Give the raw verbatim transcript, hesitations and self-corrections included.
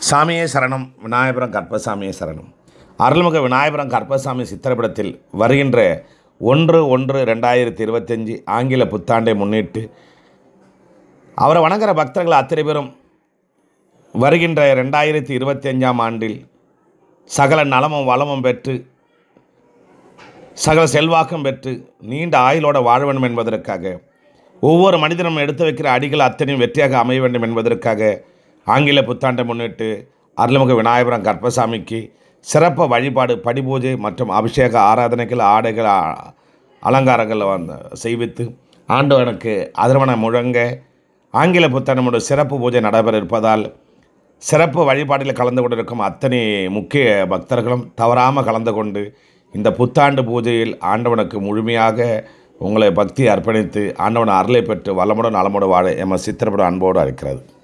சாமியே சரணம். விநாயகபுரம் கற்பசாமியே சரணம். அருள்மிகு விநாயகபுரம் கற்பசாமி சித்திரப்படத்தில் வருகின்ற ஒன்று ஒன்று ரெண்டாயிரத்தி இருபத்தஞ்சி ஆங்கில புத்தாண்டை முன்னிட்டு அவரை வணங்குற பக்தர்கள் அத்தனை பேரும் வருகின்ற ரெண்டாயிரத்தி இருபத்தி அஞ்சாம் ஆண்டில் சகல நலமும் வளமும் பெற்று சகல செல்வாக்கும் பெற்று நீண்ட ஆயுளோட வாழ வேண்டும் என்பதற்காக, ஒவ்வொரு மனிதனும் எடுத்து வைக்கிற அடிகள் அத்தனையும் வெற்றியாக அமைய வேண்டும் என்பதற்காக ஆங்கில புத்தாண்டை முன்னிட்டு அருள்மிகு விநாயகபுரம் கற்பசாமிக்கு சிறப்பு வழிபாடு, படிபூஜை மற்றும் அபிஷேக ஆராதனைகள், ஆடைகள், அலங்காரங்கள் வந்து செய்வித்து ஆண்டவனுக்கு அதிர்வன முழங்க ஆங்கில புத்தாண்டோட சிறப்பு பூஜை நடைபெற இருப்பதால் சிறப்பு வழிபாட்டில் கலந்து கொண்டிருக்கும் அத்தனை முக்கிய பக்தர்களும் தவறாமல் கலந்து கொண்டு இந்த புத்தாண்டு பூஜையில் ஆண்டவனுக்கு முழுமையாக உங்களை பக்தி அர்ப்பணித்து ஆண்டவன் அருளை பெற்று வளமுடன் நலமுடன் வாழ எம சித்திரப்பட அன்போடு இருக்கிறது.